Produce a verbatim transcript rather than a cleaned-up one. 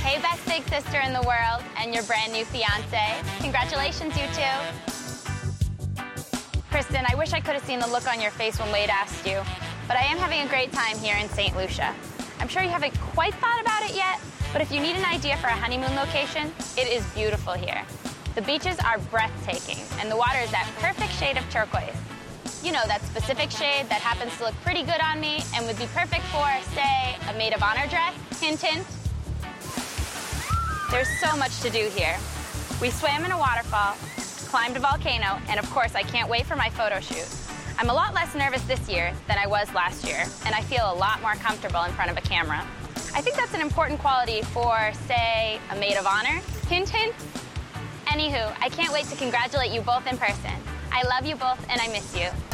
Hey, best big sister in the world and your brand new fiance. Congratulations, you two. Kristen, I wish I could have seen the look on your face when Wade asked you, but I am having a great time here in Saint Lucia. I'm sure you haven't quite thought about it yet, but if you need an idea for a honeymoon location, it is beautiful here. The beaches are breathtaking, and the water is that perfect shade of turquoise. You know, that specific shade that happens to look pretty good on me and would be perfect for, say, a maid of honor dress. Hint, hint. There's so much to do here. We swam in a waterfall, climbed a volcano, and of course, I can't wait for my photo shoot. I'm a lot less nervous this year than I was last year, and I feel a lot more comfortable in front of a camera. I think that's an important quality for, say, a maid of honor. Hint, hint. Anywho, I can't wait to congratulate you both in person. I love you both, and I miss you.